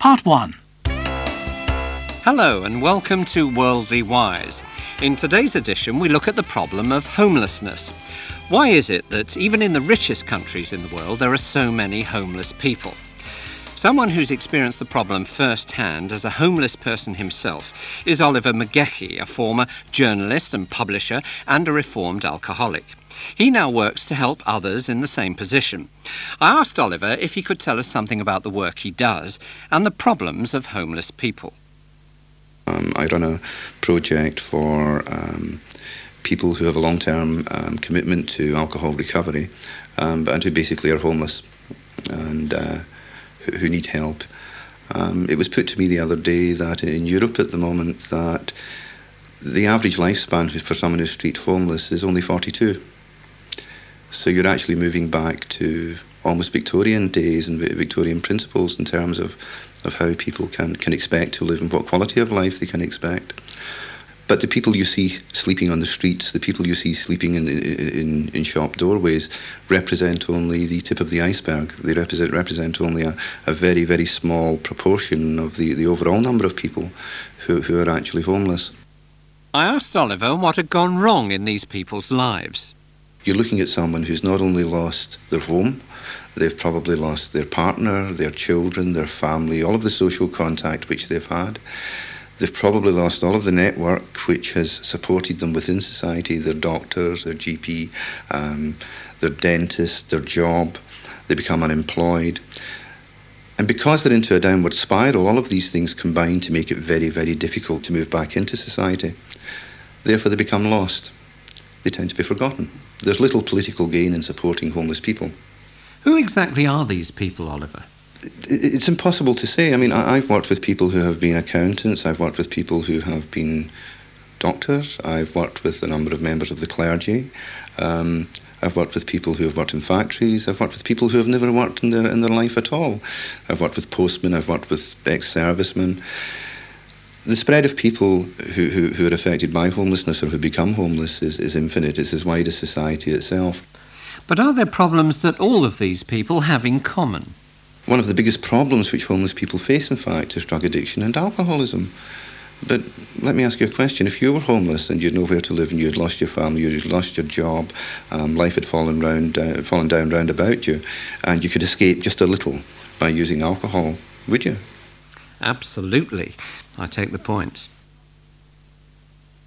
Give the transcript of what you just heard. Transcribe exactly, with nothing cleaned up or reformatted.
Part one. Hello and welcome to Worldly Wise. In today's edition we look at the problem of homelessness. Why is it that even in the richest countries in the world there are so many homeless people? Someone who's experienced the problem firsthand as a homeless person himself is Oliver McGehee, a former journalist and publisher and a reformed alcoholic. He now works to help others in the same position. I asked Oliver if he could tell us something about the work he does and the problems of homeless people. Um, I run a project for um, people who have a long-term um, commitment to alcohol recovery um, and who basically are homeless and uh, who, who need help. Um, it was put to me the other day that in Europe at the moment that the average lifespan for someone who's street homeless is only forty-two. So you're actually moving back to almost Victorian days and Victorian principles in terms of, of how people can, can expect to live and what quality of life they can expect. But the people you see sleeping on the streets, the people you see sleeping in, in, in shop doorways represent only the tip of the iceberg. They represent, represent only a, a very, very small proportion of the, the overall number of people who, who are actually homeless. I asked Oliver what had gone wrong in these people's lives. You're looking at someone who's not only lost their home, they've probably lost their partner, their children, their family, all of the social contact which they've had. They've probably lost all of the network which has supported them within society, their doctors, their G P, um, their dentist, their job. They become unemployed. And because they're into a downward spiral, all of these things combine to make it very, very difficult to move back into society. Therefore, they become lost. They tend to be forgotten. There's little political gain in supporting homeless people. Who exactly are these people, Oliver? It's impossible to say. I mean, I've worked with people who have been accountants. I've worked with people who have been doctors. I've worked with a number of members of the clergy. Um, I've worked with people who have worked in factories. I've worked with people who have never worked in their in their life at all. I've worked with postmen. I've worked with ex-servicemen. The spread of people who, who, who are affected by homelessness or who become homeless is, is infinite. It's as wide as society itself. But are there problems that all of these people have in common? One of the biggest problems which homeless people face, in fact, is drug addiction and alcoholism. But let me ask you a question. If you were homeless and you had nowhere to live and you had lost your family, you had lost your job, um, life had fallen, round, uh, fallen down round about you, and you could escape just a little by using alcohol, would you? Absolutely. I take the point.